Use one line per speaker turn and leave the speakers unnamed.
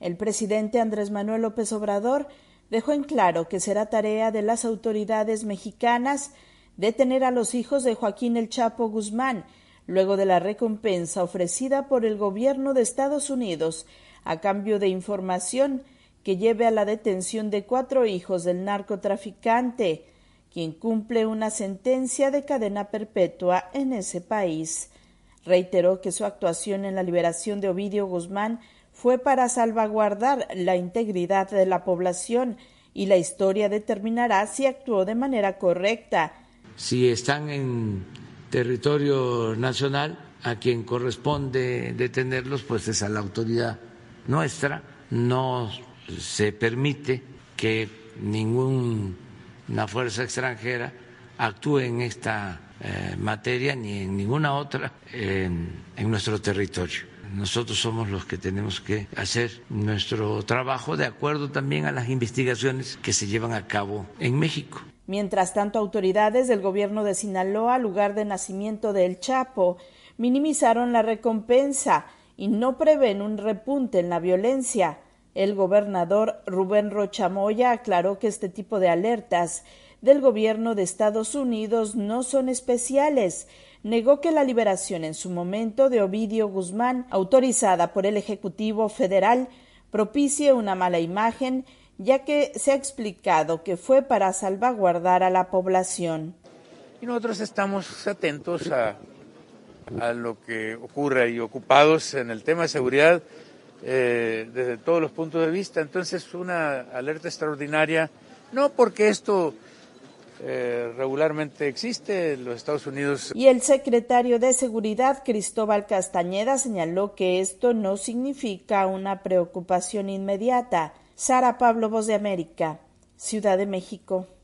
El presidente Andrés Manuel López Obrador dejó en claro que será tarea de las autoridades mexicanas detener a los hijos de Joaquín El Chapo Guzmán, luego de la recompensa ofrecida por el gobierno de Estados Unidos a cambio de información que lleve a la detención de 4 hijos del narcotraficante, quien cumple una sentencia de cadena perpetua en ese país. Reiteró que su actuación en la liberación de Ovidio Guzmán fue para salvaguardar la integridad de la población y la historia determinará si actuó de manera correcta.
Si están en territorio nacional, a quien corresponde detenerlos, pues es a la autoridad nuestra. No se permite que ninguna fuerza extranjera actúe en esta materia ni en ninguna otra en nuestro territorio. Nosotros somos los que tenemos que hacer nuestro trabajo de acuerdo también a las investigaciones que se llevan a cabo en México.
Mientras tanto, autoridades del gobierno de Sinaloa, lugar de nacimiento de El Chapo, minimizaron la recompensa y no prevén un repunte en la violencia. El gobernador Rubén Rocha Moya aclaró que este tipo de alertas del gobierno de Estados Unidos no son especiales. Negó que la liberación en su momento de Ovidio Guzmán, autorizada por el Ejecutivo Federal, propicie una mala imagen, ya que se ha explicado que fue para salvaguardar a la población.
Y nosotros estamos atentos a lo que ocurra y ocupados en el tema de seguridad desde todos los puntos de vista. Entonces, una alerta extraordinaria, no porque esto regularmente existe en los Estados Unidos.
Y el secretario de Seguridad, Cristóbal Castañeda, señaló que esto no significa una preocupación inmediata. Sara Pablo, Voz de América, Ciudad de México.